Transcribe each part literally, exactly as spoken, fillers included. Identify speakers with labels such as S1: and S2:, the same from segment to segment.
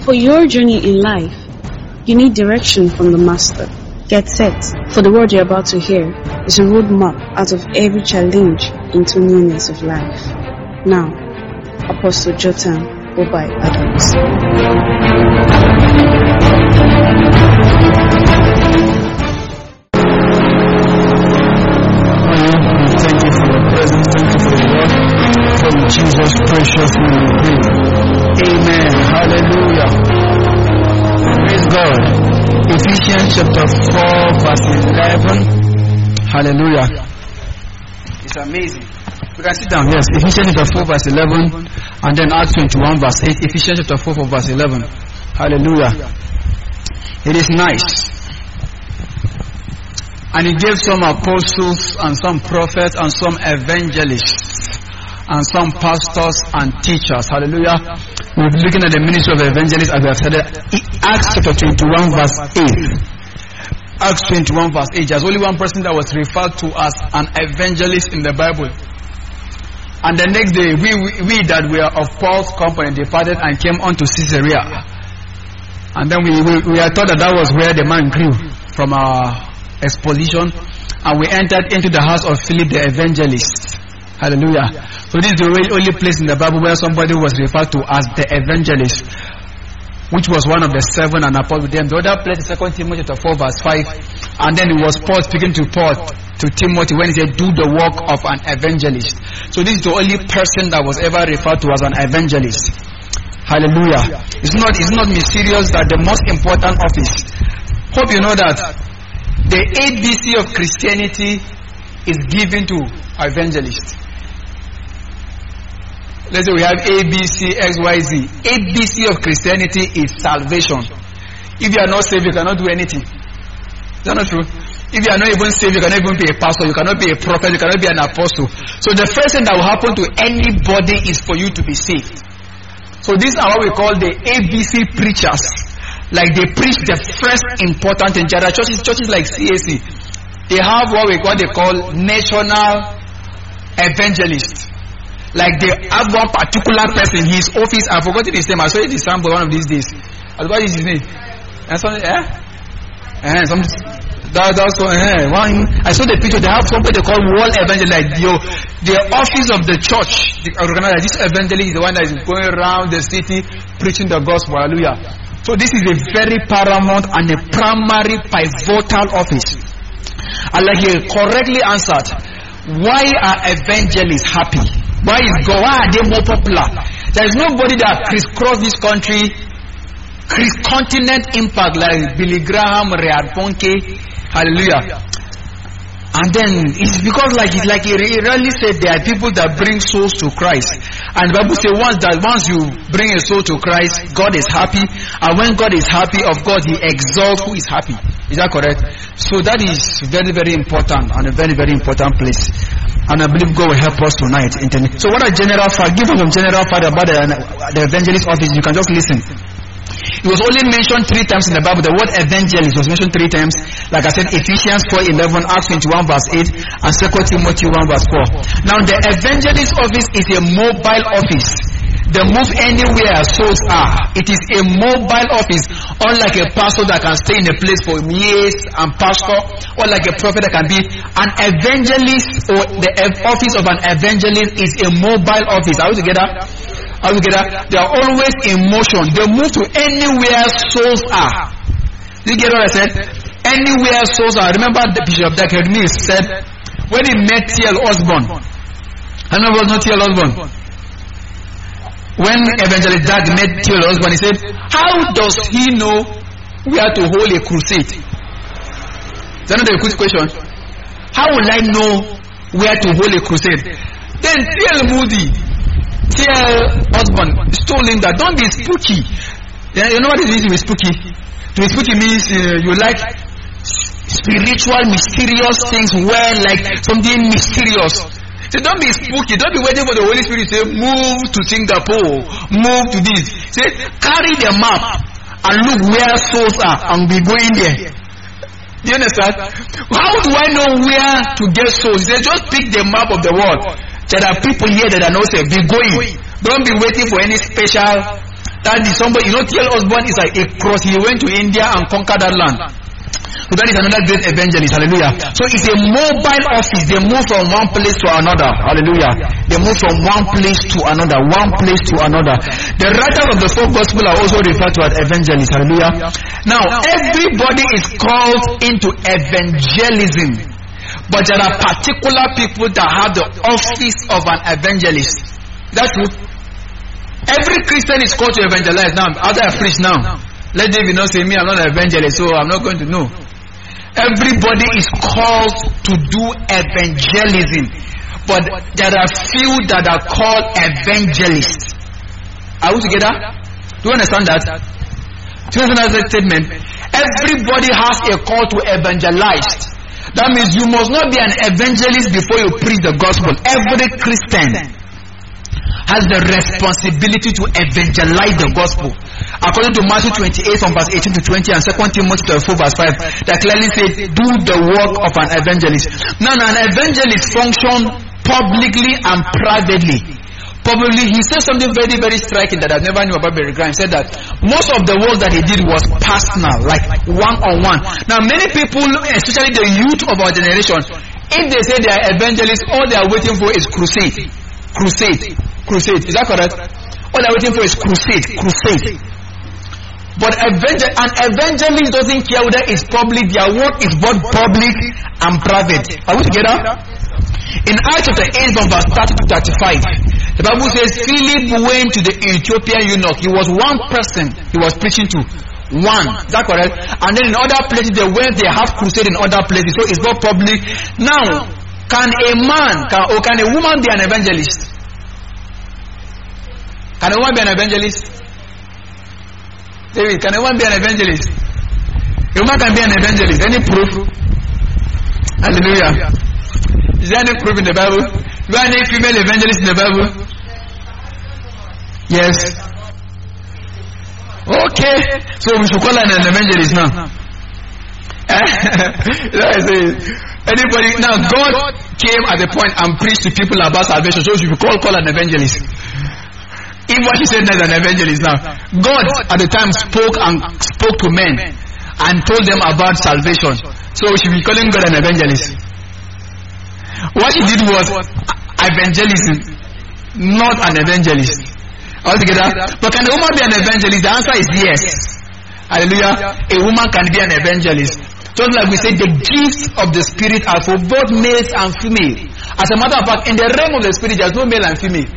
S1: For your journey in life, you need direction from the Master. Get set, for the word you're about to hear is a roadmap out of every challenge into newness of life. Now, Apostle Jotham Obai Adams.
S2: Thank you for your presence. Thank you for your word. From Jesus' precious name we pray. Amen. Hallelujah. Praise God. Ephesians chapter four verse eleven. Hallelujah. It's amazing. We can sit down. Yes. Ephesians chapter four verse eleven. And then Acts twenty-one verse eight. Ephesians chapter four verse eleven. Hallelujah. It is nice. And he gave some apostles and some prophets and some evangelists and some pastors and teachers. Hallelujah. We're looking at the ministry of evangelists as we have said. Acts chapter twenty-one verse eight. Acts twenty-one verse eight. There's only one person that was referred to as an evangelist in the Bible. And the next day, we, we, we that were of Paul's company departed and came unto Caesarea. And then we, we, we are taught that that was where the man grew from our exposition. And we entered into the house of Philip the evangelist. Hallelujah. So this is the only place in the Bible where somebody was referred to as the evangelist, which was one of the seven and apostles with them. The other place is Second Timothy chapter four verse five. And then it was Paul speaking to Paul, to Timothy, when he said, do the work of an evangelist. So this is the only person that was ever referred to as an evangelist. Hallelujah. It's not, it's not mysterious that the most important office, hope you know that the A B C of Christianity is given to evangelists. Let's say we have A, B, C, X, Y, Z. A B C of Christianity is salvation. If you are not saved, you cannot do anything. Is that not true? If you are not even saved, you cannot even be a pastor, you cannot be a prophet, you cannot be an apostle. So the first thing that will happen to anybody is for you to be saved. So these are what we call the A B C preachers. Like they preach the first important thing. There are churches, churches like C A C. They have what we what they call national evangelists. Like they have one particular person, his office, I've forgotten his name. I saw it in Sambo one of these days. What is his name? And something, eh? Eh, some, that, that's what, eh, one, I saw the picture, they have something they call world evangelist. Like, yo, the office of the church, the organizer, this evangelist is the one that is going around the city preaching the gospel. Hallelujah. So this is a very paramount and a primary pivotal office. And like he correctly answered, why are evangelists happy? Why is God? Why are they more popular? There is nobody that crisscross this country, criss continent impact like Billy Graham, Reinhard Bonnke, hallelujah. And then it's because like it's like he really said there are people that bring souls to Christ. And the Bible says once that once you bring a soul to Christ, God is happy. And when God is happy, of course He exalts who is happy. Is that correct? So that is very, very important and a very, very important place. And I believe God will help us tonight. So what a general fact, give us some general fact about the, the evangelist office. You can just listen. It was only mentioned three times in the Bible. The word evangelist was mentioned three times. Like I said, Ephesians four eleven, Acts twenty-one verse eight, and Second Timothy one verse four. Now the evangelist office is a mobile office. They move anywhere souls are. It is a mobile office, unlike a pastor that can stay in a place for years and pastor, or like a prophet that can be an evangelist, or the office of an evangelist is a mobile office. Are we together? Are we together? They are always in motion. They move to anywhere souls are. Did you get what I said? Anywhere souls are. Remember the Bishop Dakar said when he met T L Osborne. I know it was not T L Osborne. When Evangelist Dag met T L Osborne, he said, how does he know where to hold a crusade? Is that not a good question? How will I know where to hold a crusade? Then T L Moody, T L Osborne told him that don't be spooky. You know what it means to be spooky? To be spooky means uh, you like spiritual, mysterious things where like something mysterious. So don't be spooky. Don't be waiting for the Holy Spirit to say, move to Singapore, move to this. Say, carry the map and look where souls are and be going there. Do you understand? How do I know where to get souls? He said, just pick the map of the world. There are people here that are not saved. Be going. Don't be waiting for any special That is somebody, you know, T L Osborne is like a cross. He went to India and conquered that land. So that is another great evangelist. Hallelujah. So it's a mobile office. They move from one place to another. Hallelujah. They move from one place to another. One place to another. The writers of the four gospels are also referred to as evangelists. Hallelujah. Now, everybody is called into evangelism. But there are particular people that have the office of an evangelist. That's true. Every Christian is called to evangelize. Now, after I preach now, let David not say me, I'm not an evangelist, so I'm not going to know. Everybody is called to do evangelism, but there are few that are called evangelists. Are we together? Do you understand that? Do you understand that statement? Everybody has a call to evangelize. That means you must not be an evangelist before you preach the gospel. Every Christian has the responsibility to evangelize the gospel. According to Matthew twenty-eight from verse eighteen to twenty and Second Timothy four verse five, that clearly says, do the work of an evangelist. Now, an evangelist functions publicly and privately. Probably, he said something very, very striking that I never knew about Billy Graham. He said that most of the work that he did was personal, like one-on-one. Now, many people, especially the youth of our generation, if they say they are evangelists, all they are waiting for is crusade. Crusade. Crusade. Is that correct? All they're waiting for is crusade. Crusade. But evangel- an evangelist doesn't care whether it's public. Their work is both public and private. Are we together? In Acts chapter eight from verse thirty to thirty-five, the Bible says Philip went to the Ethiopian eunuch. He was one person he was preaching to. One. Is that correct? And then in other places they went, they have crusade in other places. So it's not public. Now, can a man can, or can a woman be an evangelist? Can a woman be an evangelist? David, can a woman be an evangelist? A woman can be an evangelist. Any proof? Hallelujah. Is there any proof in the Bible? Do you have any female evangelist in the Bible? Yes. Okay. So we should call her an evangelist now. Anybody? Now God came at the point and preached to people about salvation. So we should call, call an evangelist. If what he said is an evangelist now, God at the time spoke and spoke to men and told them about salvation. So we should be calling God an evangelist. What he did was evangelism, not an evangelist. Altogether, but can a woman be an evangelist? The answer is yes. Hallelujah. A woman can be an evangelist. Just like we said, the gifts of the Spirit are for both males and female. As a matter of fact, in the realm of the Spirit, there is no male and female.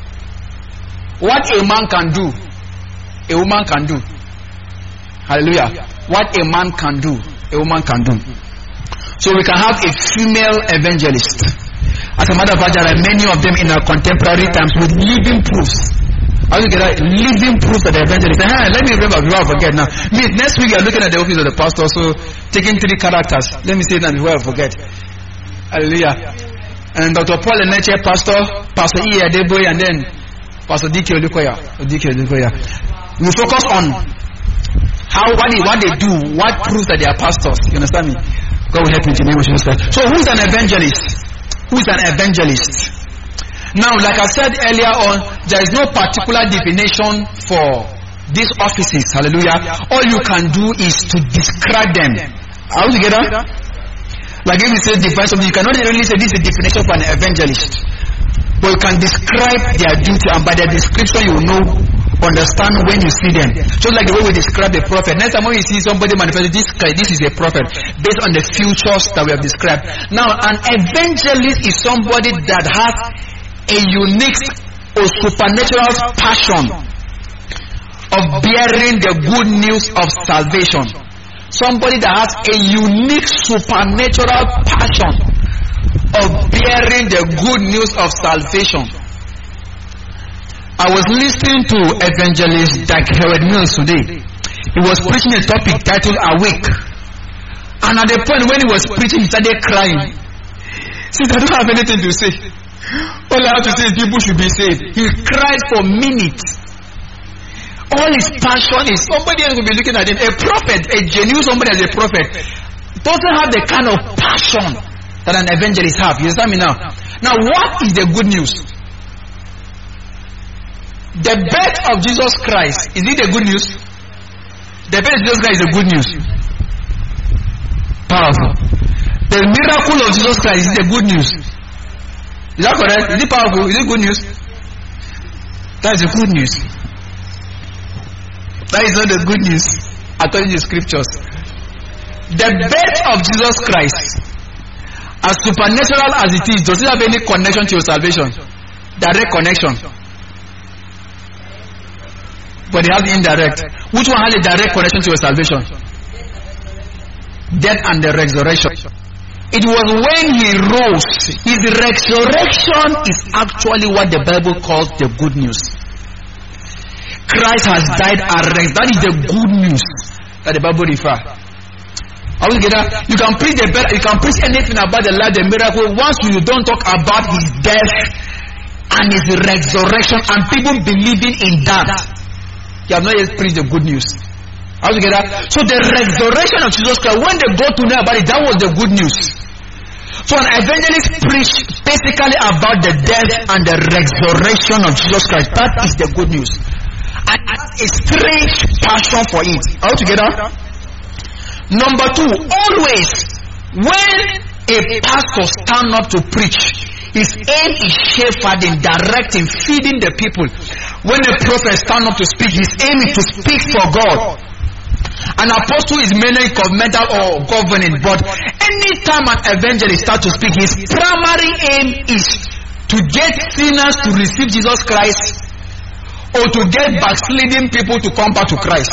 S2: What a man can do, a woman can do. Hallelujah. What a man can do, a woman can do. So we can have a female evangelist. As a matter of fact, there are many of them in our contemporary times with living proofs. How do you get that? Living proof that the evangelist. Hey, let me remember before I forget now. Me, next week you are looking at the office of the pastor, so taking three characters. Let me say that before I forget. Hallelujah. And Doctor Paul Eneche, Pastor, Pastor E. Adeboye, and then Pastor D K Olukoya. D K Olukoya. We focus on how what they, what they do, what proves that they are pastors. You understand me? God will help me to name of Jesus. So who is an evangelist? Who is an evangelist? Now, like I said earlier on, there is no particular definition for these offices. Hallelujah. All you can do is to describe them. Are we together? Like if you say define something, you cannot really say this is a definition for an evangelist. But you can describe their duty, and by their description you will know, understand when you see them. Just like the way we describe a prophet. Next time when you see somebody manifest, this this is a prophet based on the futures that we have described. Now, an evangelist is somebody that has a unique or supernatural passion of bearing the good news of salvation. Somebody that has a unique supernatural passion of bearing the good news of salvation. I was listening to evangelist Dag Heward Mills today. He was preaching a topic titled Awake. And at the point when he was preaching, he started crying. Since I don't have anything to say, all I have to say is people should be saved. He cried for minutes. All his passion is somebody else will be looking at him. A prophet, a genuine somebody as a prophet, doesn't have the kind of passion that an evangelist have. You understand me now? Now, what is the good news? The birth of Jesus Christ, is it the good news? The birth of Jesus Christ is the good news. Powerful. The miracle of Jesus Christ is the good news. Is that correct? Is it powerful? Is it good news? That is the good news. That is not the good news according to the scriptures. The birth of Jesus Christ, as supernatural as it is, does it have any connection to your salvation? Direct connection. But it has indirect. Which one has a direct connection to your salvation? Death and the resurrection. It was when he rose. His resurrection is actually what the Bible calls the good news. Christ has died and raised. That is the good news that the Bible refers. Are we together? You can preach the you can preach anything about the life, the miracle. Once you don't talk about his death and his resurrection and people believing in that, you have not yet preached the good news. Are we together? So the resurrection of Jesus Christ, when they go to know about it, that was the good news. So an evangelist preached basically about the death and the resurrection of Jesus Christ. That is the good news. And a strange passion for it. Are we together? Number two, always when a pastor stands up to preach, his aim is shepherding, directing, feeding the people. When a prophet stands up to speak, his aim is to speak for God. An apostle is mainly governmental or governing, but anytime an evangelist starts to speak, his primary aim is to get sinners to receive Jesus Christ or to get backsliding people to come back to Christ.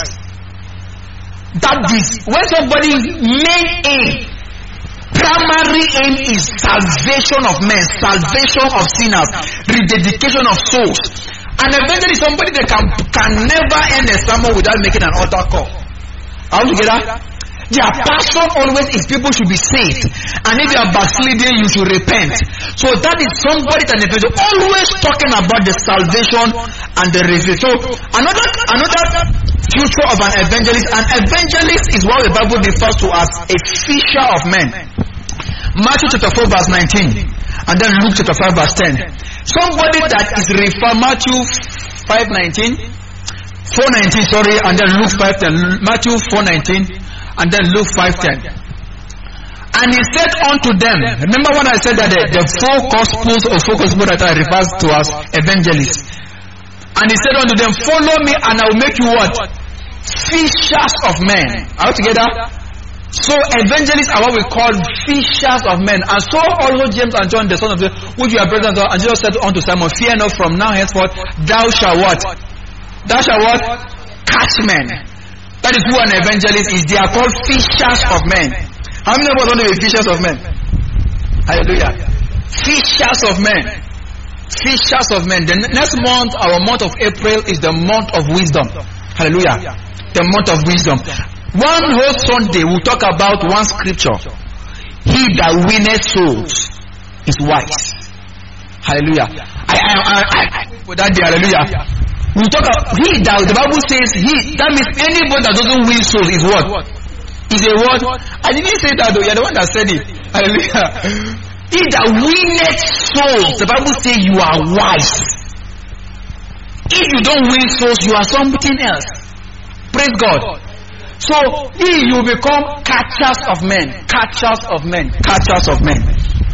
S2: That is, when somebody's main aim, primary aim is salvation of men, salvation of sinners, rededication of souls. An evangelist is somebody that can, can never end a sermon without making an altar call. Are we together? Their passion always is people should be saved. And if you are backsliding, you should repent. So that is somebody that is always talking about the salvation and the resurrection. So another another future of an evangelist, an evangelist is what the Bible refers to as a fisher of men. Matthew chapter four verse nineteen, and then Luke chapter five verse ten. Somebody that is referred, Matthew five nineteen, four nineteen, sorry, and then Luke five ten. Matthew four nineteen, and then Luke five ten. And he said unto them, remember when I said that the, the four gospels or four gospels that I refers to as evangelists. And he said unto them, follow me and I will make you what? Fishers of men. Are we together? So evangelists are what we call fishers of men. And so also James and John, the son of the, which you are brethren, and Jesus said unto Simon, fear not, from now henceforth thou shalt what? Thou shalt what? Catch men. That is who an evangelist is. They are called fishers of men. How many of us want to be fishers of men? Hallelujah. Fishers of men. Fishers of men. The next month, our month of April, is the month of wisdom. Hallelujah. The month of wisdom. One whole Sunday, we'll talk about one scripture. He that winneth souls is wise. Hallelujah. I, I, I, I, for that day, hallelujah. We talk about he that the Bible says he, that means anybody that doesn't win souls is what? Is a word. I didn't say that though, you're the one that said it. Hallelujah. He that winneth souls, the Bible says you are wise. If you don't win souls, you are something else. Praise God. So he you become catchers of men, catchers of men, catchers of men.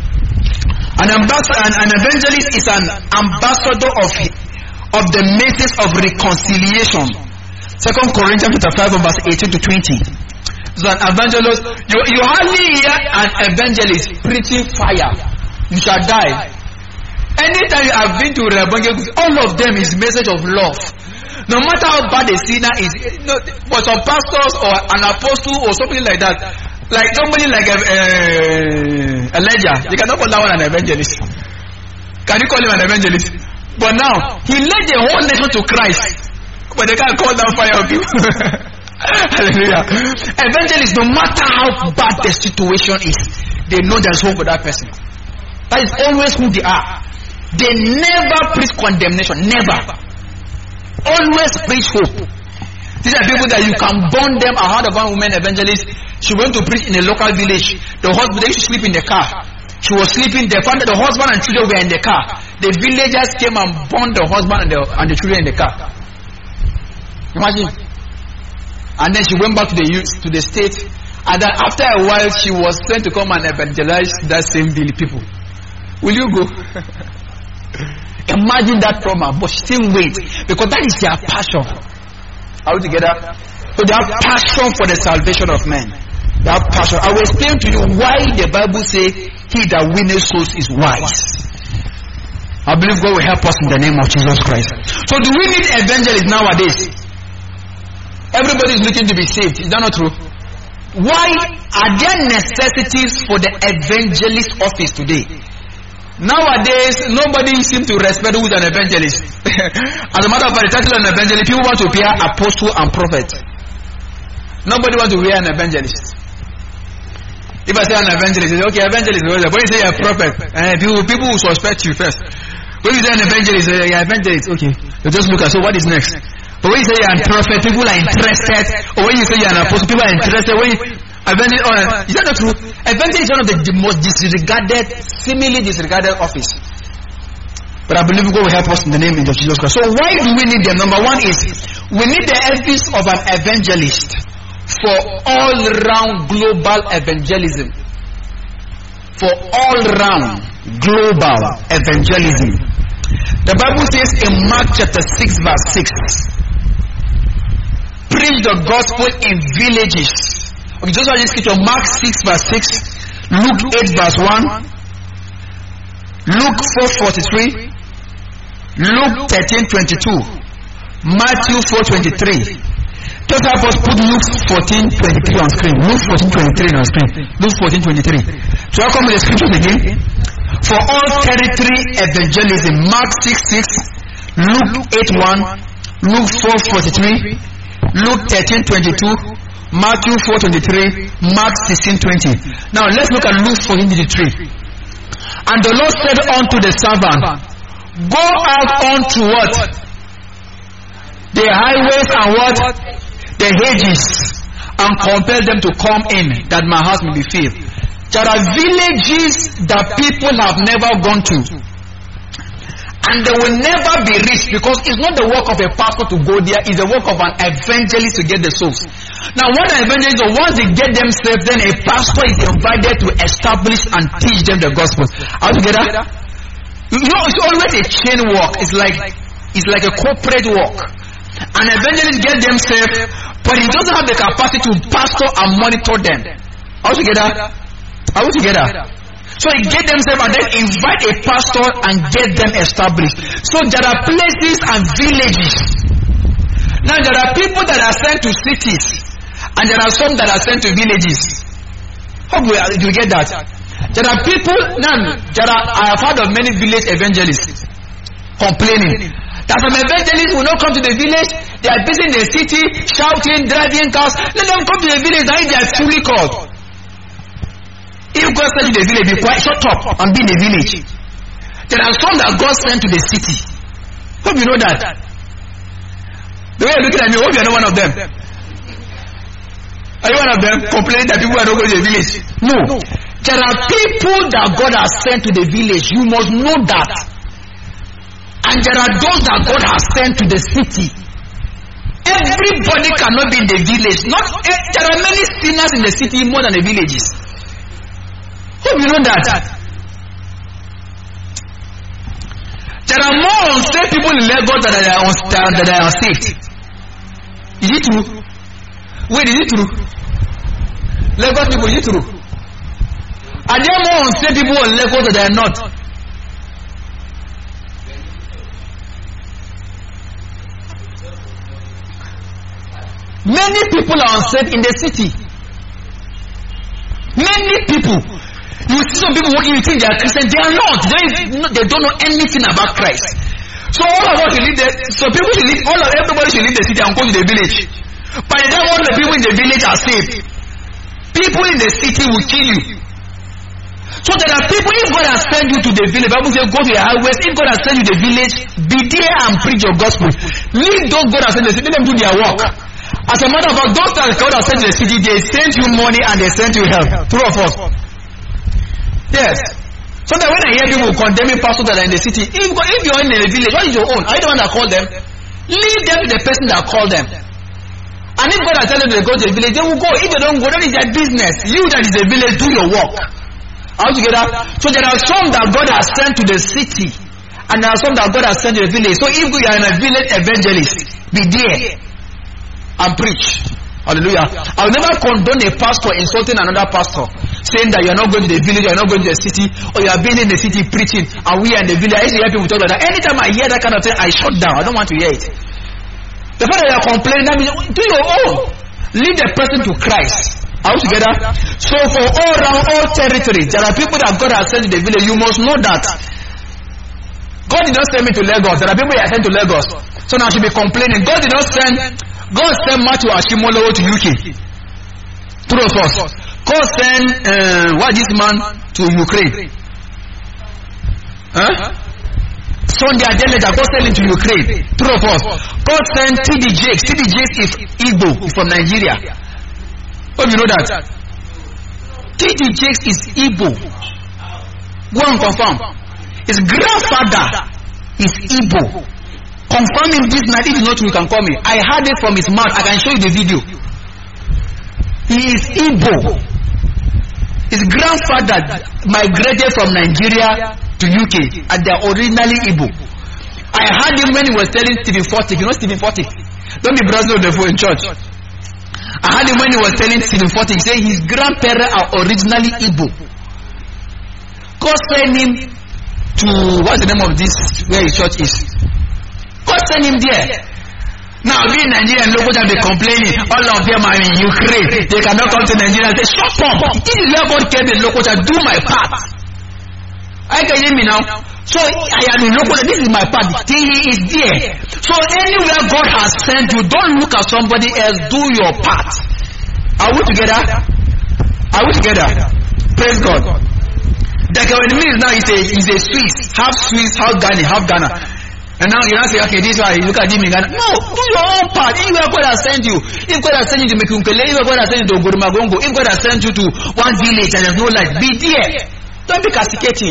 S2: An ambassador, an, an evangelist is an ambassador of of the message of reconciliation. Second Corinthians chapter five verse eighteen to twenty. So an evangelist, you, you hardly hear an evangelist preaching fire. You shall die. Anytime you have been to Rebangel, all of them is message of love. No matter how bad a sinner is, you know, but some pastors or an apostle or something like that, like somebody like a, uh, Elijah, you cannot call that one an evangelist. Can you call him an evangelist? But now, he led the whole nation to Christ. But they can't call down fire on people. Hallelujah. Evangelists, no matter how bad the situation is, they know there's hope for that person. That is always who they are. They never preach condemnation. Never. Always preach hope. These are people that you can bond them. I heard of one woman evangelist. She went to preach in a local village. The husband, they used to sleep in the car. She was sleeping. They found that the husband and children were in the car. The villagers came and burned the husband and the, and the children in the car. Imagine. And then she went back to the to the state. And then after a while, she was sent to come and evangelize that same village people. Will you go? Imagine that trauma, but still wait, because that is their passion. Are we together? So they have passion for the salvation of men. They have passion. I will explain to you why the Bible says, "He that winneth souls is wise." I believe God will help us in the name of Jesus Christ. So do we need evangelists nowadays? Everybody is looking to be saved. Is that not true? Why are there necessities for the evangelist office today? Nowadays, nobody seems to respect who is an evangelist. As a matter of fact, the title of an evangelist, people want to hear apostle and prophet. Nobody wants to hear an evangelist. If I say an evangelist, say, okay, evangelist. When you say a prophet, uh, people, people will suspect you first. When you say an evangelist, uh, you're evangelist, okay. You just look at, so what is next? But when you say you're a prophet, people are interested. Or when you say you're an apostle, people are interested. When you, evangelist, oh, is that not true? Evangelist is one of the, the most disregarded, seemingly disregarded office. But I believe God will help us in the name of Jesus Christ. So why do we need them? Number one is, we need the office of an evangelist for all-round global evangelism. For all-round global evangelism. The Bible says in Mark chapter six verse six, preach the gospel in villages. Okay, just like this scripture, Mark six verse six, Luke eight verse one, Luke four forty-three, Luke thirteen twenty-two, Matthew four twenty-three. Just help us put Luke fourteen twenty-three on screen. Luke fourteen twenty-three on screen. Luke fourteen twenty-three. So I come with the scriptures again. For all territory evangelism, Mark six six, Luke eight one, Luke four forty-three, Luke thirteen twenty-two, Matthew four twenty-three, Mark sixteen twenty. Now let's look at Luke fourteen twenty-three. And the Lord said unto the servant, go out unto what? The highways and what? The hedges, and compel them to come in, that my house may be filled. There are villages that people have never gone to, and they will never be reached, because it's not the work of a pastor to go there, it's the work of an evangelist to get the souls. Now what an evangelist does, once they get them saved, then a pastor is invited to establish and teach them the gospel. Are you together? You know, it's always a chain work. It's like it's like a corporate work. An evangelist gets them saved, but he doesn't have the capacity to pastor and monitor them. Are we together? Are we together? So he gets them saved and then invite a pastor and get them established. So there are places and villages. Now there are people that are sent to cities, and there are some that are sent to villages. Hope you get that. There are people, now there are, I have heard of many village evangelists complaining that some evangelists will not come to the village. They are busy in the city, shouting, driving cars. Let them come to the village, that is they are truly called. If God sent to the village, be quiet, shut up and be in the village. There are some that God sent to the city. Hope you know that. The way you're looking at me, hope you are not one of them. Are you one of them complaining that people are not going to the village? No. There are people that God has sent to the village. You must know that. And there are those that God has sent to the city. Everybody cannot be in the village. Not eh, there are many sinners in the city more than the villages. Hope you know that. There are more unsaved people in Lagos than there are unsaved. That are unsaved. Is it true? Wait, is it true? Lagos people, is it true? Are there more unsaved people in Lagos than there are not? Many people are unsaved in the city. Many people. You see some people walking, you think they are Christians. They are not. They, they don't know anything about Christ. So all of us should leave the, so people should leave, all of everybody should leave the city and go to the village. By the time all the people in the village are saved, people in the city will kill you. So there are people, if God has sent you to the village, Bible says go to the highways. If God has sent you to the village, be there and preach your gospel. Leave those God has sent you, let them do their work. As a matter of fact, those that God has sent to the city, they send you money and they send you help. True or false? Yes. So that when I hear people condemning pastors that are in the city, if, if you're in a village, what is your own? Are you the one that called them? Leave them to the person that called them. And if God has told them to go to the village, they will go. If they don't go, that is their business. You that is the village, do your work. How to get that? So there are some that God has sent to the city, and there are some that God has sent to the village. So if you are in a village evangelist, be there and preach. Hallelujah. I will never condone a pastor insulting another pastor, saying that you are not going to the village, you are not going to the city, or you are being in the city preaching, and we are in the village. I used to hear people talk like that. Anytime I hear that kind of thing, I shut down. I don't want to hear it. The fact that you are complaining, that means do your own. Lead the person to Christ. Are we together? So for all around all territories, there are people that God has sent to the village. You must know that God did not send me to Lagos. There are people that are sent to Lagos. So now I should be complaining. God did not send God sent Matthew Ashimolowo to U K. Two of us. God sent uh, what this man to Ukraine. Huh? Sunday Adeleda, God sent him to Ukraine. Two of us. God sent T D Jakes. T D Jakes is Igbo, is from Nigeria. Oh, you know that? T D Jakes is Igbo. Go and confirm. His grandfather is Igbo. Confirm him this night. If it's not true, you can call me. I heard it from his mouth. I can show you the video. He is Igbo. His grandfather migrated from Nigeria to U K, and they are originally Igbo. I heard him when he was telling Stephen Furtick. You know Stephen Furtick? Don't be browsing on the phone in church. I heard him when he was telling Stephen Furtick, saying his grandparents are originally Igbo. God sent him to, what's the name of this, where his church is? God send him there. Now, we in Nigeria and local they complaining. All of them are in Ukraine. They cannot come to Nigeria and say, shut up. This is where God came in local. Do my part. I can hear me now. So I am in local. This is my part. He is there. So anywhere God has sent you, don't look at somebody else. Do your part. Are we together? Are we together? Praise God. The Ghanaian now is a is a Swiss, half Swiss, half Ghana, half Ghana. And now you now say, okay, this is why you look at him in Ghana. No, do your own part. If God has sent you, if God has sent you to Mekunkele, if God has sent you to Gorumagongo, if God has sent you to one village and there's no light, be there. Don't be castigating.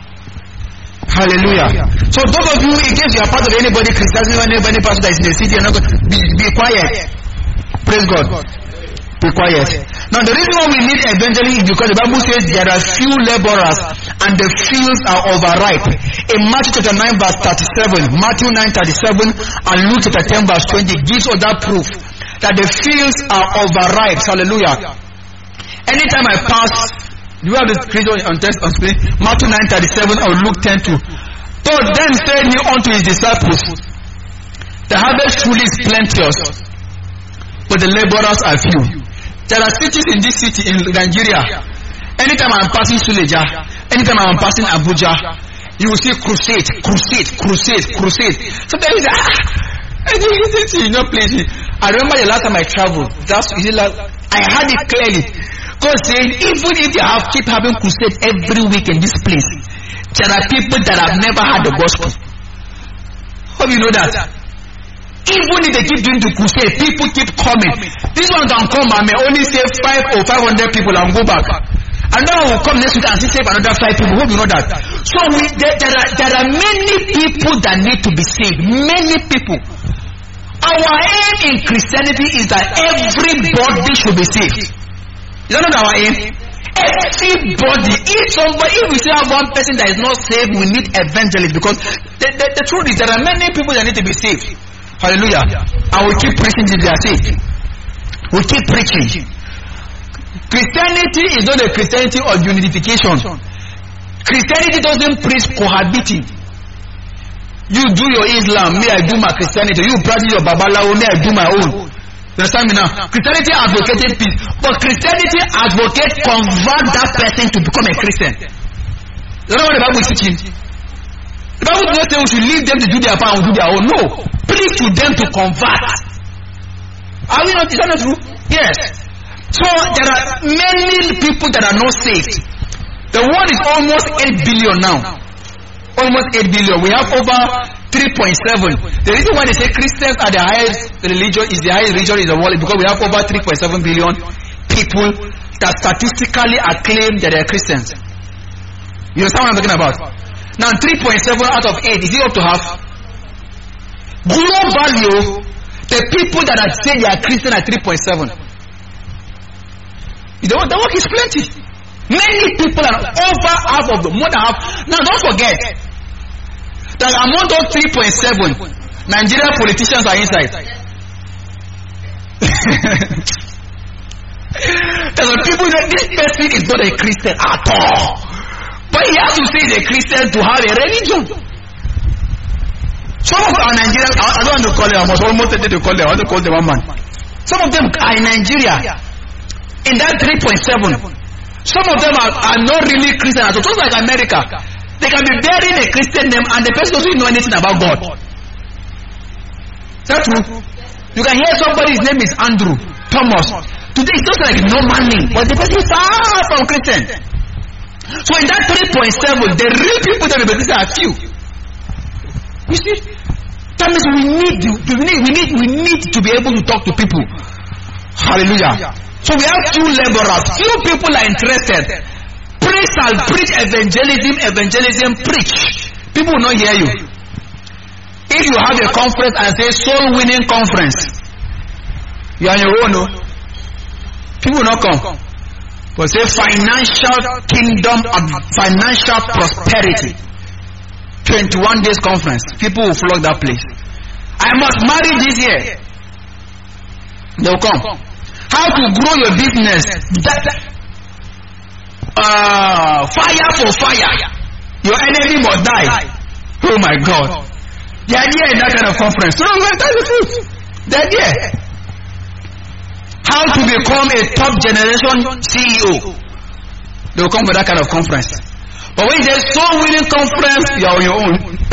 S2: Hallelujah. So those of you, in case you are part of anybody, Christianity, anybody pastor that is in the city, you're not going to be, be quiet. Praise God. Be quiet. Now the reason why we need evangelism is because the Bible says there are few laborers and the fields are overripe. In Matthew chapter nine verse thirty-seven, Matthew nine thirty-seven and Luke chapter ten verse twenty gives us that proof that the fields are overripe. Hallelujah. Anytime I pass, do you have the scripture on text on screen? Matthew nine thirty-seven or Luke ten two. So then said he unto his disciples, the harvest truly is plenteous, but the laborers are few. There are cities in this city in Nigeria. Anytime I'm passing Suleja, anytime I'm passing Abuja, you will see crusade, crusade, crusade, crusade. Sometimes you say, ah, this is not place. I remember the last time I traveled. That's I had it clearly. God saying, even if they have keep having crusade every week in this place, there are people that have never had the gospel. Hope you know that. Even if they keep doing the crusade, people keep coming. This one can come and may only save five or five hundred people and go back. And then will come next week and save another five people. Hope you know that. So we, there, there are there are many people that need to be saved. Many people. Our aim in Christianity is that everybody should be saved. Is that not our aim? Everybody. If somebody, if we still have one person that is not saved, we need evangelists, because the, the, the truth is there are many people that need to be saved. Hallelujah. And we keep preaching till they are saved. We keep preaching. Christianity is not a Christianity of unification. Christianity doesn't preach cohabiting. You do your Islam, me I do my Christianity. You practice your Babalawo, me I do my own. You understand me now? Christianity advocated peace, but Christianity advocates convert that person to become a Christian. You know what the Bible is teaching? The Bible does not say we should leave them to do their part and do their own. No. Preach to them to convert. Are we not? Is that not true? Yes. So there are many people that are not saved. The world is almost eight billion now. Almost eight billion. We have over three point seven. The reason why they say Christians are the highest religion is the highest religion in the world is because we have over three point seven billion people that statistically are claimed that they are Christians. You understand what I'm talking about? Now three point seven out of eight, is it up to half? Globally, the people that are saying they are Christian are three point seven. The work, the work is plenty. Many people are over half of the more than half. Now don't forget that among those three point seven, Nigerian politicians are inside. There are people that this person is not a Christian at all. But he has to say he's a Christian to have a religion. Some of our Nigerians, I don't want to call them, I was almost tempted to call them, I want to call them one man. Some of them are in Nigeria, in that three point seven. Some of them are, are not really Christian at all. Just like America, they can be bearing a Christian name and the person doesn't know anything about God. Is that true? You can hear somebody's name is Andrew, Thomas. Today it's just like normal name, but the person is far from Christian. So in that three point seven, the real people that are Christian are few. You see? That means we need, to, we need, we need, we need to be able to talk to people. Hallelujah. So we have two laborers. Few people are interested. Preach and preach evangelism, evangelism, preach. People will not hear you. If you have a conference and say soul winning conference, you are on your own, no? People will not come. But say financial kingdom and financial prosperity. twenty-one days conference. People will flock that place. I must marry this year. They will come. How to grow your business? That, uh, fire for fire. Your enemy must die. Oh my God. The idea in that kind of conference. So I'm going to tell you the truth. The idea. How to become a top generation C E O. They will come for that kind of conference. But when there's so winning conference, you are on your own.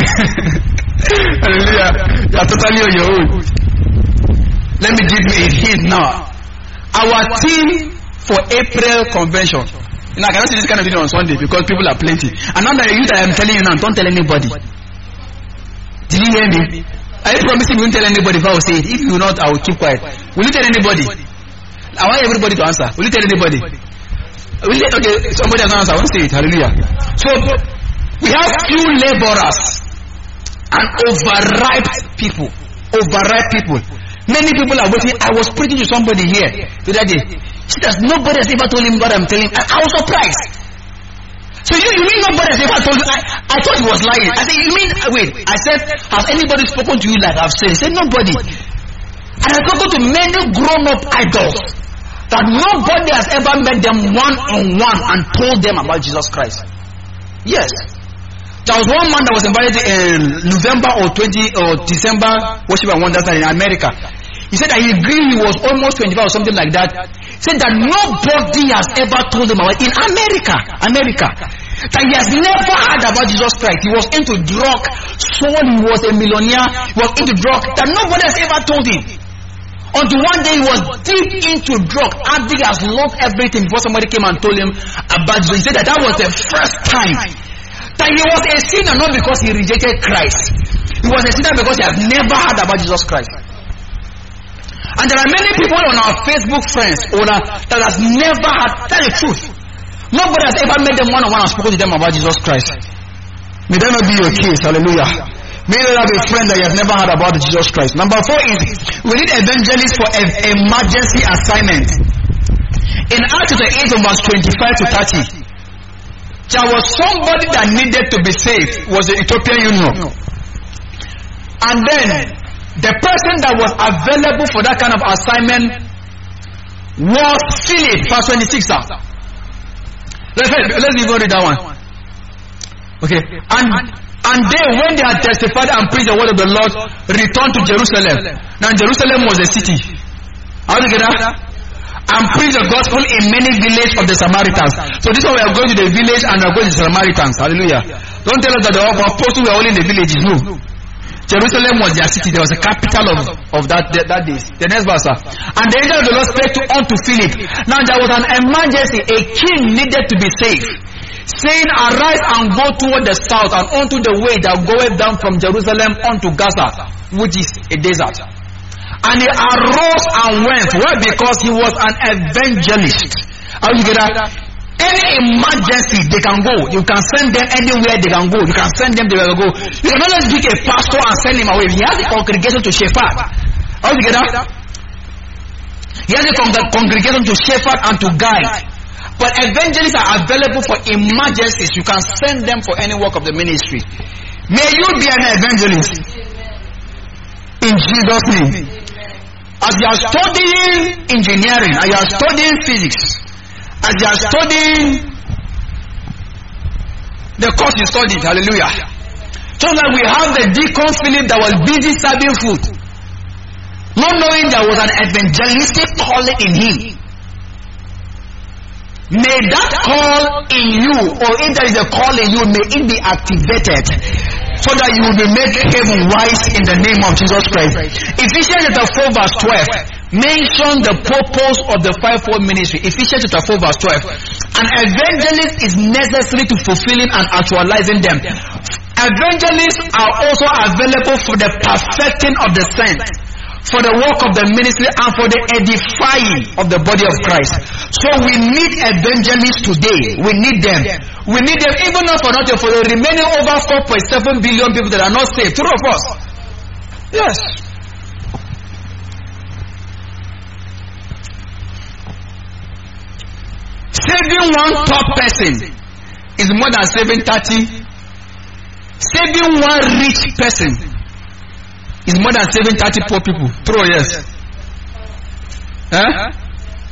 S2: Hallelujah. You are totally on your own. Let me give you a hint now. Our team for April convention. You know, I cannot see this kind of thing on Sunday because people are plenty. And now that you that I'm telling you now, don't tell anybody. Did you hear me? Are you promising you won't tell anybody if I will say it? If you will not, I will keep quiet. Will you tell anybody? I want everybody to answer. Will you tell anybody? Will you, okay, somebody has answered. I won't say it. Hallelujah. So, we have few laborers and overripe people. Overripe people. Many people are waiting. I was preaching to somebody here the other day. She says, nobody has ever told him what I'm telling him. I, I was surprised. So you, you mean nobody has ever told you? I, I thought he was lying. I said, you mean, wait. I said, has anybody spoken to you like I've said? He said, nobody. And I've spoken to many grown-up idols that nobody has ever met them one-on-one and told them about Jesus Christ. Yes. There was one man that was invited in November or twenty or December worship and wonders in America. He said that he agreed he was almost twenty-five or something like that. He said that nobody has ever told him about it in America. America. That he has never heard about Jesus Christ. He was into drug. Soul, he was a millionaire. He was into drug. That nobody has ever told him. Until one day he was deep into drug. Addict, has lost everything before somebody came and told him about Jesus. He said that that was the first time that he was a sinner, not because he rejected Christ. He was a sinner because he has never heard about Jesus Christ. And there are many people on our Facebook friends or that has never had, tell the truth. Nobody has ever met them one-on-one and spoken to them about Jesus Christ. May that not be your case. Hallelujah. May you have a friend that you have never heard about Jesus Christ. Number four is, we need evangelists for an emergency assignment. In Acts eight verse twenty-five to thirty, there was somebody that needed to be saved, was the Ethiopian eunuch. And then, the person that was available for that kind of assignment was Philip, verse twenty-six. Let's, let's go read that one. Okay. And And they, when they had testified and preached the word of the Lord, returned to Jerusalem. Now Jerusalem was a city. How do you get that? And preached the gospel in many villages of the Samaritans. So this one we are going to the village and we are going to the Samaritans. Hallelujah. Don't tell us that the apostles were only in the villages. No. Jerusalem was their city. There was a capital of, of that, that, that day. The next verse. And the angel of the Lord spake to unto Philip. Now there was an emergency. A king needed to be saved, saying, arise and go toward the south and unto the way that goeth down from Jerusalem unto Gaza, which is a desert. And he arose and went. Why? Because he was an evangelist. How do you get that? Any emergency, they can go. You can send them anywhere they can go. You can send them, they can go. You cannot just pick a pastor and send him away. He has a congregation to shepherd. All together? He has a con- congregation to shepherd and to guide. But evangelists are available for emergencies. You can send them for any work of the ministry. May you be an evangelist. In Jesus' name. As you are studying engineering, as you are studying physics, as you are studying the course you studied, hallelujah. Just like we have the deacon Philip that was busy serving food, not knowing there was an evangelistic calling in him. May that call in you, or if there is a call in you, may it be activated so that you will be made heaven wise in the name of Jesus Christ. Ephesians chapter four verse twelve mention the purpose of the fivefold ministry. Ephesians chapter four verse twelve. An evangelist is necessary to fulfilling and actualizing them. Evangelists are also available for the perfecting of the saints, for the work of the ministry, and for the edifying of the body of Christ. So we need evangelists today. We need them. We need them even not for nothing, for the remaining over four point seven billion people that are not saved. True of us. Yes. Saving one top person is more than saving thirty. Saving one rich person is more than saving thirty poor people. True, yes. Huh?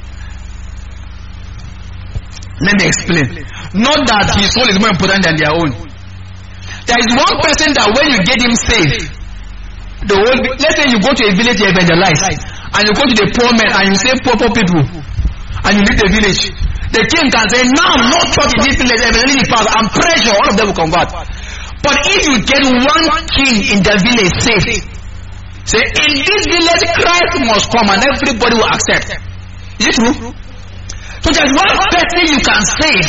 S2: Let me explain. Not that his soul is more important than their own. There is one person that when you get him saved, the whole, let's say you go to a village to evangelize, and you go to the poor men and you save poor poor people, and you leave the village. The king can say, now no church in this village, evangelism pass, and pressure, all of them will convert. But if you get one king in the village saved, say, in this village Christ must come and everybody will accept. Is it true? So there's one person you can save,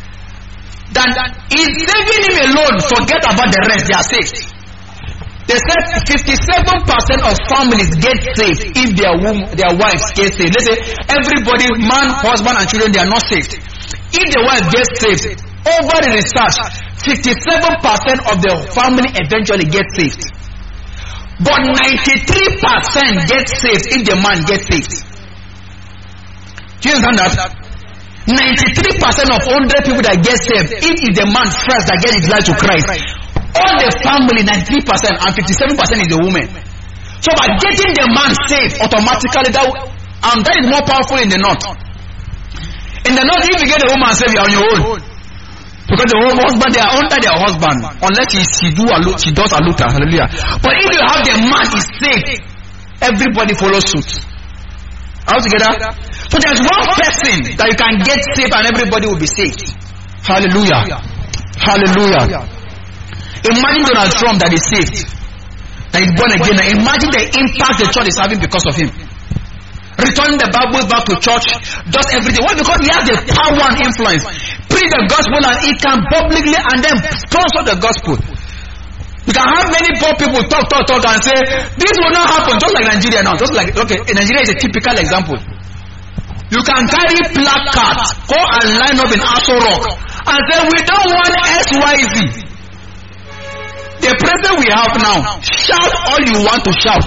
S2: that is saving him alone, forget about the rest, they are saved. They said fifty-seven percent of families get saved if their womb, their wives get saved. Let's say everybody, man, husband and children, they are not saved. If the wife gets saved, over the research, fifty-seven percent of the family eventually get saved. But ninety-three percent get saved if the man gets saved. Do you understand that? ninety-three percent of one hundred people that get saved, if it's the man first that gets his life to Christ, all the family, ninety-three percent, and fifty-seven percent is the woman. So by getting the man saved, automatically, that, um, that is more powerful in the north. In the north, if you get a woman saved, you are on your own. Because the husband, they are under their husband, unless she, she, do a, she does a luta, hallelujah. But if you have the man is saved, everybody follows suit. All together? So there's one person that you can get saved and everybody will be saved. Hallelujah. Hallelujah. Imagine Donald Trump that is saved, that is born again. Imagine the impact the church is having because of him. Returning the Bible back to church, does everything. Why? Because he has the power and influence. Preach the gospel and he can publicly and then sponsor the gospel. You can have many poor people talk, talk, talk and say, this will not happen, just like Nigeria now. Just like, okay, Nigeria is a typical example. You can carry placards, go and line up in Aso Rock and say, we don't want X Y Z. The president we have now, shout all you want to shout.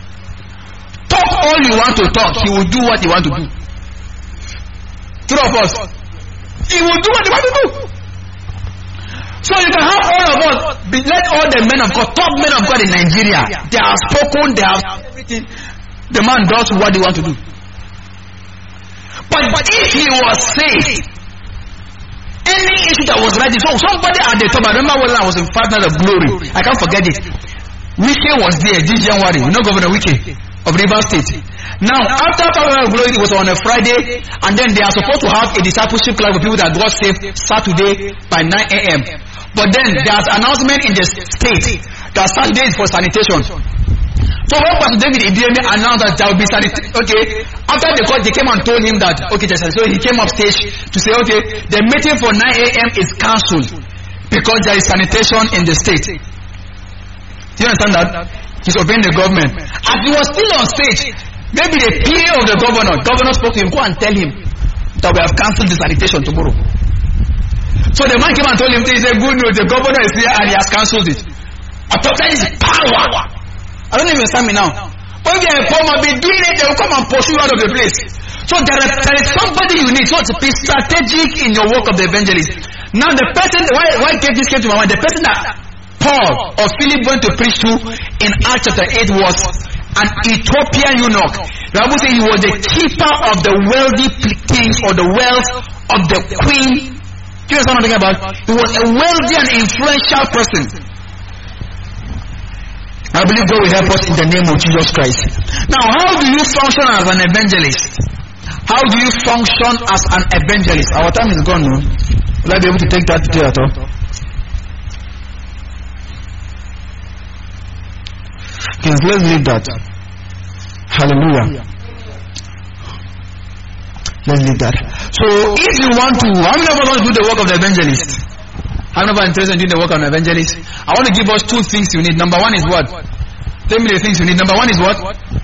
S2: Talk all you want to talk. He will do what he want to do. Two of us. He will do what he want to do. So you can have all of us, let all the men of God, top men of God in Nigeria, they have spoken, they have everything. The man does what he want to do. But, but if he was saved, any issue that was rising, so somebody at the top, I remember when I was in Five Nights of Glory, I can't forget it. Wike was there this January, you know Governor Wike of Rivers State. Now, after Five Nights of Glory, it was on a Friday, and then they are supposed to have a discipleship class for people that got saved Saturday by nine a.m. But then there's announcement in the state that Saturday is for sanitation. So when Pastor David Ibieme announced that there will be sanitation, okay, after the court they came and told him that, okay, so he came up stage to say, okay, the meeting for nine a.m. is cancelled because there is sanitation in the state. Do you understand that? He's obeying the government. As he was still on stage, maybe the P A of the governor, governor spoke to him, go and tell him that we have cancelled the sanitation tomorrow. So the man came and told him, he said, good news, the governor is here and he has cancelled it. I thought that is power. I don't even understand me now. But if they are poor man be doing it, they will come and pursue you out of the place. So there, are, there is somebody you need. So to be strategic in your work of the evangelist. Now the person, why, why get this came to my mind? The person that Paul or Philip went to preach to in Acts chapter eight was an Ethiopian eunuch. The Bible says he was the keeper of the wealthy kings or the wealth of the queen. Do you know what I'm talking about? He was a wealthy and influential person. I believe God will help us in the name of Jesus Christ. Now, how do you function as an evangelist? How do you function as an evangelist? Our time is gone now. Will I be able to take that today at all? Yes, let's leave that. Hallelujah. Let's leave that. So, if you want to, how many of us want to do the work of the evangelist? How many of us are interested in doing the work of an evangelist? I want to give us two things you need. Number one is what? Tell me the things you need. Number one is what?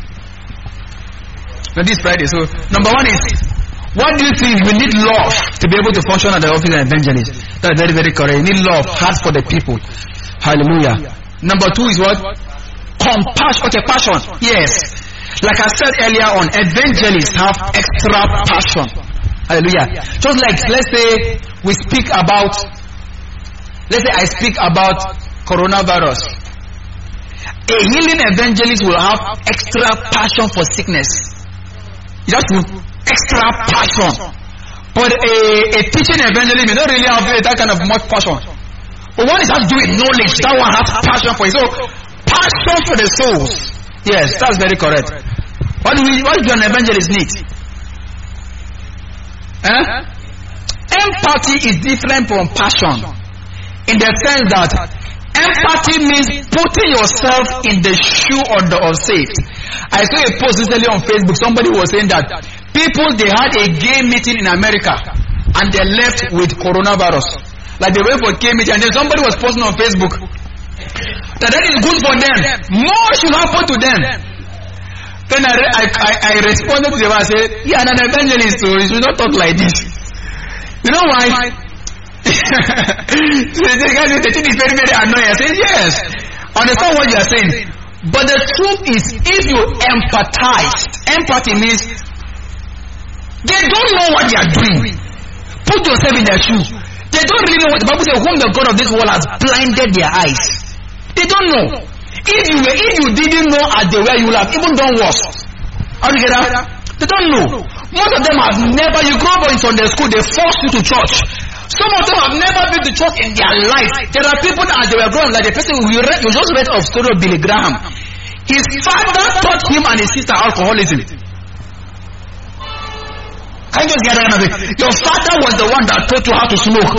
S2: Now this Friday. So, number one is, what do you think? We need love to be able to function at the office of an evangelist. That's very, very correct. You need love, heart for the people. Hallelujah. Number two is what? Compassion. Okay, passion. Yes. Like I said earlier on, evangelists have extra passion. Hallelujah. Just like, let's say, we speak about, let's say I speak about coronavirus. A healing evangelist will have extra passion for sickness. You have to extra passion. But a, a teaching evangelist may not really have that kind of much passion. But one is has to do with knowledge. That one has passion for it. So, passion for the souls. Yes, that's very correct. What do we, what do an evangelist need? Eh? Empathy is different from passion. In the sense that empathy means putting yourself in the shoe of the unsaved. I saw a post recently on Facebook. Somebody was saying that people, they had a gay meeting in America and they left with coronavirus. Like they went for a gay meeting and then somebody was posting on Facebook that that is good for them. More should happen to them. Then I, I, I, I responded to them and said, yeah, I'm an evangelist, so you should not talk like this. You know why? So the guy said, the thing is very, very annoying. I said, yes, I understand what you are saying. But the truth is, if you empathize, empathy means they don't know what they are doing. Put yourself in their shoes. They don't really know what the Bible says, whom the God of this world has blinded their eyes. They don't know. If you were, if you didn't know as they were, you would have even done worse. How do you get that? They don't know. Most of them have never, you grow up in Sunday school, they force you to church. Some of them have never been to church in their life. There are people that as they were growing, like the person you read, you just read of story of Billy Graham. His father taught him and his sister alcoholism. Can you just get that? Your father was the one that taught you how to smoke.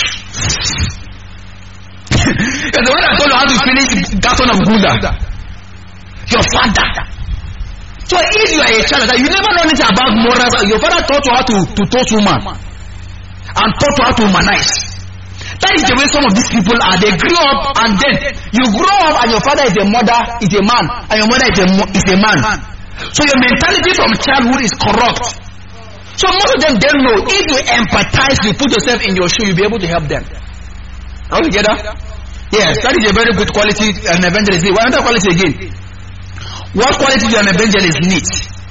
S2: You're the one that told you how to finish a carton of Gouda. Your father. So if you are a child, you never know anything about morals. Your father taught you how to, to touch woman and taught you how to humanize. That is the way some of these people are. They grew up and then you grow up and your father is a mother, is a man, and your mother is a, is a man. So your mentality from childhood is corrupt. So most of them don't know. If you empathize, you put yourself in your shoe, you'll be able to help them. Are we together? Yes, that is a very good quality an evangelist needs. What other quality again? What quality do an evangelist need?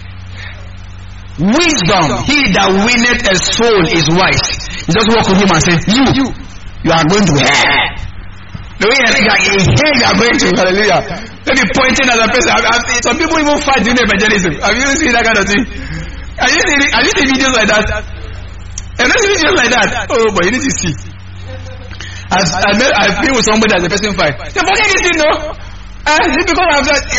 S2: Wisdom. He that winneth a soul is wise. You just walk with him and say, you, you, you are going to hell. The way you think like, hey, you are going to, hallelujah. Maybe pointing at a person. Some people even fight doing evangelism. Have you seen that kind of thing? Have you seen, have you seen videos like that? Have you seen videos like that? Oh, but you need to see. I've, I've, met, I've been with somebody as a person fight. They forget this thing, no? Uh, is it because I've got...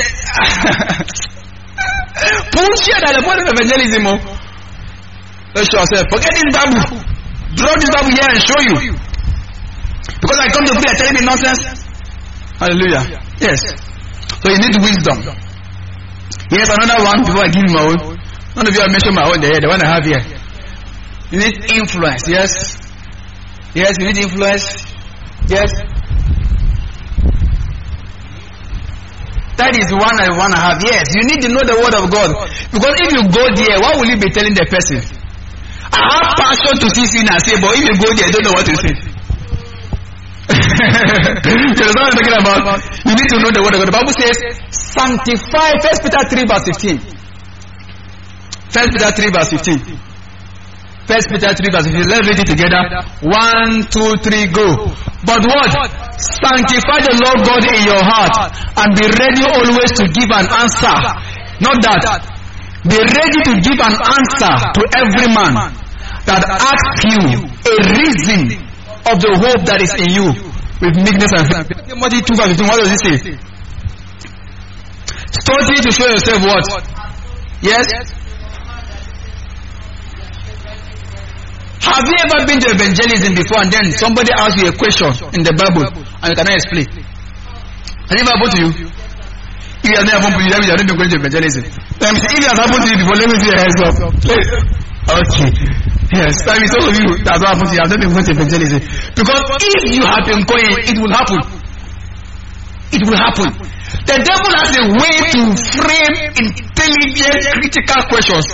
S2: Bullshit at the point of evangelism, oh. Let's show ourselves. Forget this Bible. Draw this Bible here and show you. Because I come to pray, telling me nonsense. Hallelujah. Yes. So you need wisdom. Yes, another one before I give you my own. None of you have mentioned my own there, the one I have here. You need influence, yes? Yes, you need influence. Yes. That is one I want to have. Yes, you need to know the word of God. Because if you go there, what will you be telling the person? I have passion to see sinners say, but if you go there, I don't know what to say. You know what I'm talking about? You need to know the word of God. The Bible says, sanctify. First Peter three verse fifteen. First Peter three verse fifteen. First Peter three verse fifteen. Let's read it together. One, two, three, go. But what? Sanctify the Lord God in your heart and be ready always to give an answer. Not that. Be ready to give an answer to every man that asks you a reason of the hope that is in you with meekness and fear. Timothy two verse fifteen. What does it say? Study to show yourself what? Yes? Have you ever been to evangelism before and then somebody asks you a question in the Bible and you cannot explain? Has it ever happened to you? If it has never happened to you, that means you are not going to evangelism. Let me say, if it has happened to you before, let me see your hands up. Okay. Yes, that means all of you, that's what happened to you. I have not been going to evangelism. Because if you have been going, it will happen. It will happen. The devil has a way to frame intelligent, critical questions.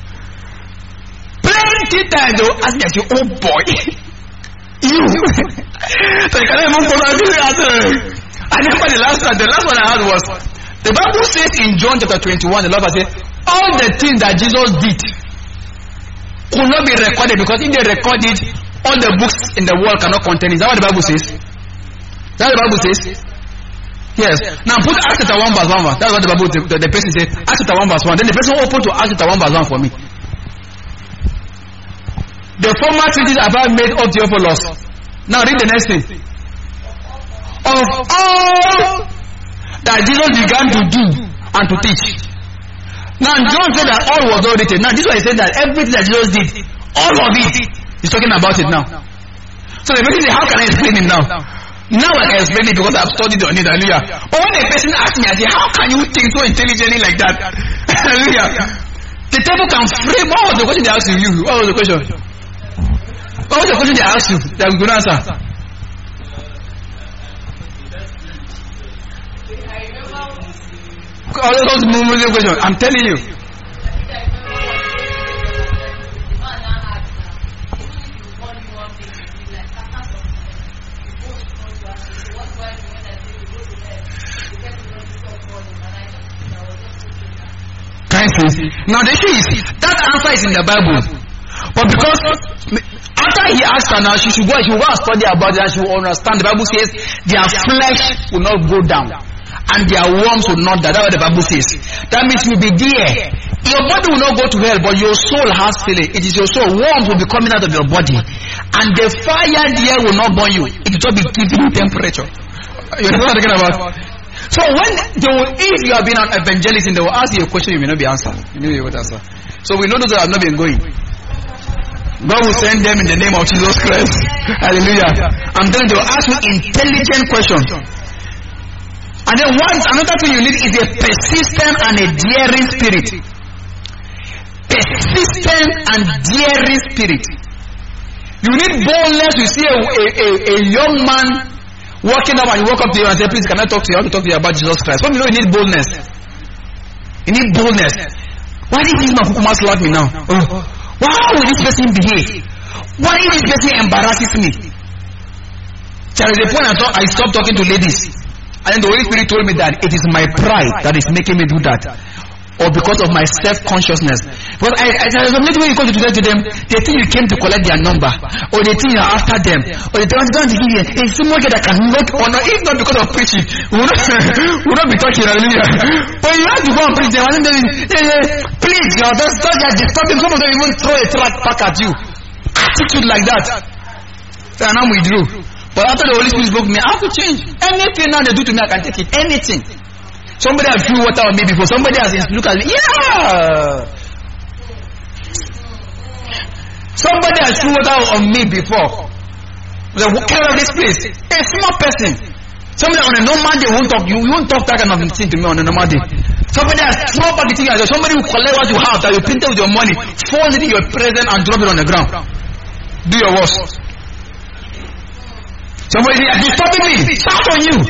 S2: Plenty times they will ask me, I say, oh boy, you. So you cannot even come out and answer. I remember the last one, the last one I had was, the Bible says in John chapter twenty-one, the Lord says, all the things that Jesus did could not be recorded, because if they record it, all the books in the world cannot contain it. Is that what the Bible says? Is that what the Bible says? Yes. Now put Acts chapter one verse one. That's what the Bible, the, the, the person said. Acts chapter one verse one. Then the person opened to Acts chapter one verse one for me. The former treaties have I made of Theophilus. Now read the next thing. Of all that Jesus began to do and to teach. Now John said that all was all written. Now this one he said that everything that Jesus did, all of it, he's talking about it now. So the person said, how can I explain it now? Now I can explain it because I've studied on it. Hallelujah. But when a person asks me, I say, how can you think so intelligently like that? Hallelujah. The devil can frame. What was the question they asked you? What was the question? What was the question they asked you that we could answer? I'm telling you. Now the issue is that answer is in the Bible, but because after he asked her, now she should go, she will go and study about it and she will understand. The Bible says their flesh will not go down and their worms will not die. That's what the Bible says. That means you'll be there. Your body will not go to hell, but your soul has feeling. It is your soul. Worms will be coming out of your body, and the fire there will not burn you. It will just be giving you temperature. You know what I'm talking about? So when they will, if you have been an evangelist, they will ask you a question, you may not be answered. You know you will answer. So we know those that have not been going. God will send them in the name of Jesus Christ. Hallelujah. I'm telling you, they will ask you intelligent questions. And then one another thing you need is a persistent and a daring spirit. Persistent and daring spirit. You need boldness. You see a, a, a, a young man walking up and you walk up to you and say, please, can I talk to you? I want to talk to you about Jesus Christ. What do you know? You need boldness. You need boldness. Why did this man Kukuma slap me now? Oh. Why will this person behave? Why if this person embarrasses me? There is a point I, thought, I stopped talking to ladies. And then the Holy Spirit told me that it is my pride that is making me do that. Or because of my self-consciousness. Because I, I, there is a little way you come to do that to them, they think you came to collect their number. Or they think you are after them. Or they want to give you a small girl that can not honor. If not because of preaching, we will not, we will not be talking. Hallelujah. But you have to go and preach them. And then, please, you know, that's not just disturbing. Some of them even throw a track back at you. Attitude like that. So now we withdrew. But after the Holy Spirit spoke to me, I have to change. Anything now they do to me, I can take it. Anything. Somebody has threw water on me before. Somebody has looked at me. Yeah. Somebody has threw water on me before. The care of this place. A small person. Somebody on a normal day won't talk. You won't talk that kind of thing to me on a normal day. Somebody has thrown back the thing. Somebody will collect what you have that you printed with your money, fold it in your present and drop it on the ground. Do your worst. Somebody is disturbing me. Shout on you.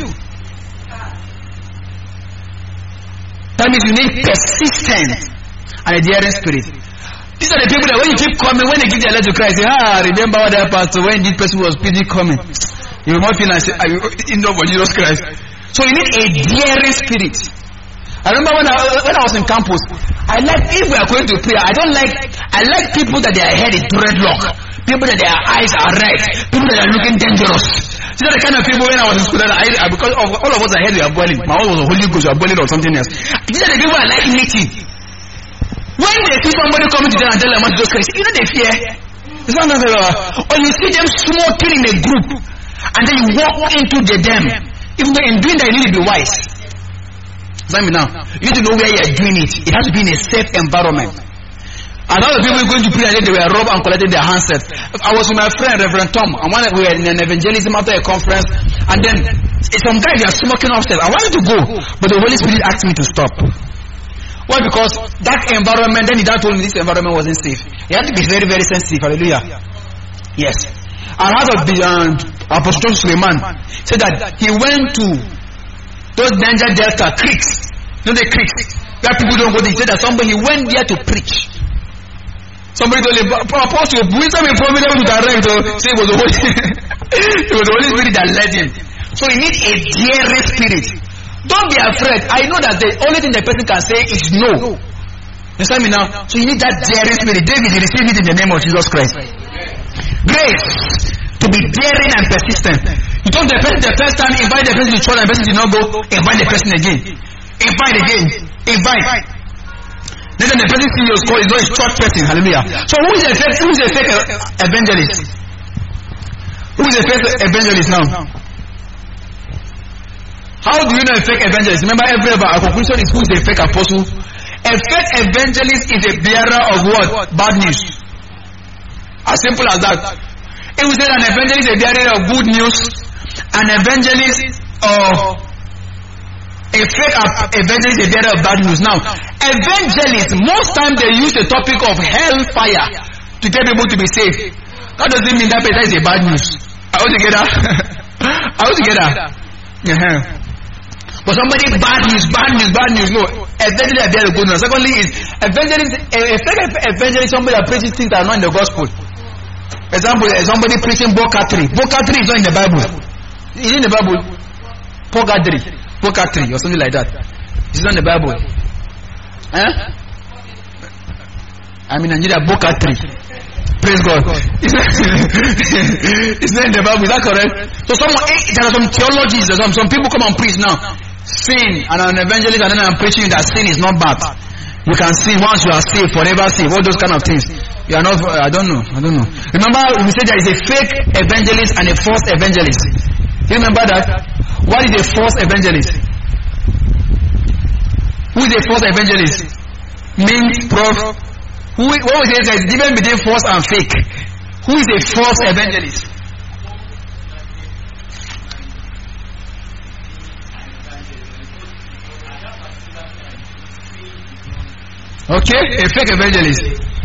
S2: That means you need persistence and a daring spirit. These are the people that when you keep coming, when they give their life to Christ, say, ah, remember what that pastor, when this person was busy coming. You will not feel like, say, I in love for Jesus Christ. So you need a daring spirit. I remember when I, when I was in campus, I like, if we are going to pray, I don't like, I like people that their head is dreadlock. People that their eyes are red. People that are looking dangerous. These are the kind of people when I was in school that I, because of, all of us are head we are boiling. My own was a Holy Ghost, we are boiling or something else. These are the people I like meeting. When they see somebody coming to them and tell them about Jesus Christ, you know they fear. It's not nothing. Or you see them smoking in a group, and then you walk into the them. Even though in doing that, you need to be wise. Listen me now. You need to know where you are doing it. It has to be in a safe environment. And all the people going to pray and they were robbed and collecting their handsets. I was with my friend Reverend Tom, and one we were in an evangelism after a conference, and then some guys they are smoking upstairs. I wanted to go, but the Holy Spirit asked me to stop. Why? Because that environment, then he told me this environment wasn't safe. You have to be very, very sensitive. Hallelujah. Yes. I heard of the um, Apostle Suleiman said that he went to those Niger Delta creeks. You know the creeks where people don't go. He said that somebody he went there to preach. Somebody told him, Apostle, wisdom and providence to direct. Say it was the Holy it was the Holy Spirit that led him. So you need a daring spirit. Don't be afraid. I know that the only thing the person can say is no. You understand me now? So you need that daring spirit. David received it in the name of Jesus Christ. Grace to be daring and persistent. You told the person the first time, invite the person to church and the person did not go, invite the person again. Invite again. Invite. Then the person see your score is not a church person. Hallelujah. So who is a fake, who is a fake evangelist? Who is a fake evangelist now? How do you know a fake evangelist? Remember, every our conclusion is who is a fake apostle. A fake evangelist is a bearer of what? Bad news. As simple as that. If we say an evangelist is a bearer of good news, an evangelist of a fake evangelist is a bearer of bad news. Now, evangelists, most times they use the topic of hellfire to get people to be saved. That doesn't mean that person is a bad news. Are we together? Are we together? Uh-huh. But somebody bad news, bad news, bad news. No, evangelist are there to good news. Secondly, is evangelist a, a fake evangelist somebody that preaches things that are not in the gospel. Example, somebody preaching bokatry. Bokatry is not in the Bible. Is it in the Bible? Pogadry, bokatry, or something like that. It's not in the Bible. Huh? I mean, Nigeria bokatry. Praise God. It's not, it's not in the Bible. Is that correct? So someone, there are some theologies. Some some people come and preach now. Sin, and an evangelist, and then I'm preaching that sin is not bad. You can sin once you are saved, forever saved. All those kind of things. You are not. I don't know. I don't know. Remember, we said there is a fake evangelist and a false evangelist. Do you remember that? What is a false evangelist? Who is a false evangelist? Means prof. Who? What was it? There is a difference between false and fake. Who is a false evangelist? Okay, a fake evangelist.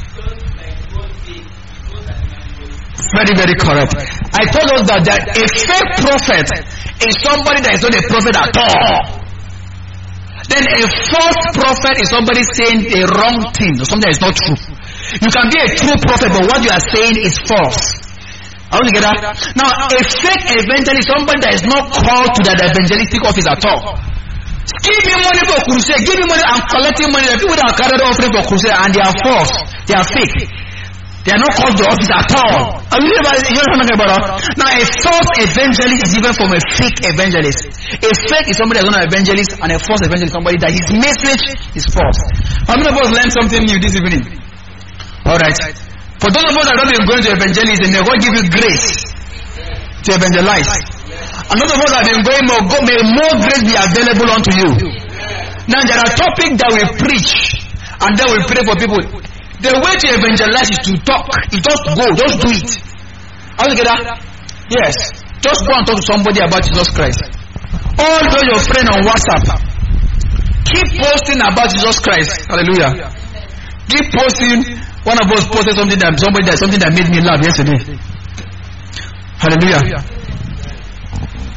S2: Very, very correct. I told us that, that a fake prophet is somebody that is not a prophet at all. Then a false prophet is somebody saying a wrong thing or something that is not true. You can be a true prophet, but what you are saying is false. How do you get that? Now, a fake evangelist is somebody that is not called to that evangelistic office at all. Give me money for crusade. Give me money. I'm collecting money. The people that are carried offering for crusade and they are false. They are fake. They are not called to office at all. Are you know what I'm talking about? Now, a false evangelist is different from a fake evangelist. A fake is somebody that's not an evangelist, and a false evangelist is somebody that his message is false. How many of us learned something new this evening? Alright. For those of us that have not been going to evangelism, may God give you grace to evangelize. And those of us that have been going more, may more grace be available unto you. Now, there are topics that we preach, and then we pray for people. The way to evangelize is to talk. You just go, just do it. How do you get that? Yes. Just go and talk to somebody about Jesus Christ. All those your friends on WhatsApp, keep posting about Jesus Christ. Hallelujah. Keep posting. One of us posted something that somebody that something that made me laugh yesterday. Hallelujah.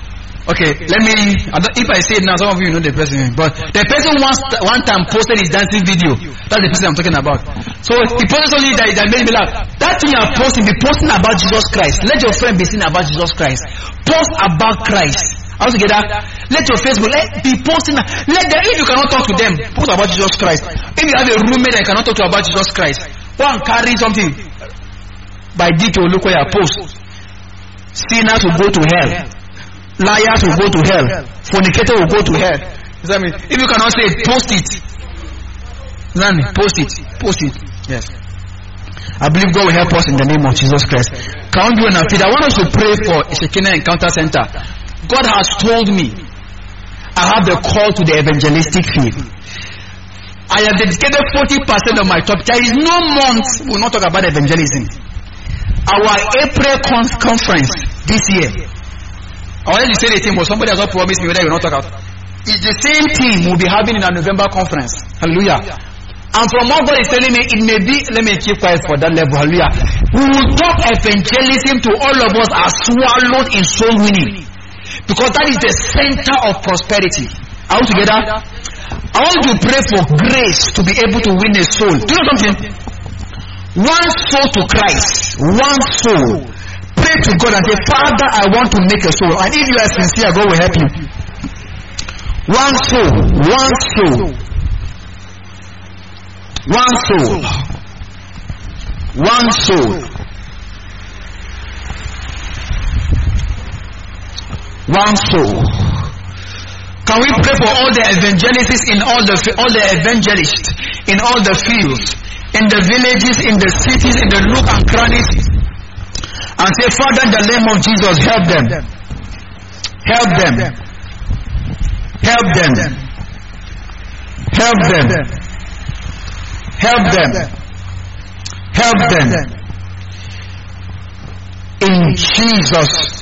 S2: Okay, let me, I don't, if I say it now, some of you know the person, but the person once, one time posted his dancing video. That's the person I'm talking about. So he posted something that, that made me laugh. That thing you are posting, be posting about Jesus Christ. Let your friend be saying about Jesus Christ. Post about Christ. How to get that? Let your Facebook, let be posting, let them, if you cannot talk to them, post about Jesus Christ. If you have a roommate that cannot talk to about Jesus Christ, go and carry something by D K Olukoya, post. Sinners will go to hell. Liars will go to hell. Fornicator will go to hell. Does that mean? If you cannot say it, post it. Does that mean? Post it. Post it. Yes. I believe God will help us in the name of Jesus Christ. Can we do an appeal? I want us to pray for Shekinah Encounter Center. God has told me I have the call to the evangelistic field. I have dedicated forty percent of my top. There is no month we will not talk about evangelism. Our April con- conference this year, I wanted to say the thing, but somebody has not promised me whether you will not talk about. It's the same thing we'll be having in our November conference. Hallelujah. And from what God is telling me, it may be, let me keep quiet for that level. Hallelujah. We will talk evangelism to all of us as swallowed in soul winning. Because that is the center of prosperity. Are we together? I want you to pray for grace to be able to win a soul. Do you know something? One soul to Christ. One soul. Pray to God and say, Father, I want to make a soul. And if you are sincere, God will help you. One soul. One soul. One soul. One soul. One soul. Can we pray for all the evangelists in all the all the evangelists in all the fields, in the villages, in the cities, in the nook and crannies, and say, Father, in the name of Jesus, help them. Help them. Help them. Help them. Help them. Help them. In Jesus'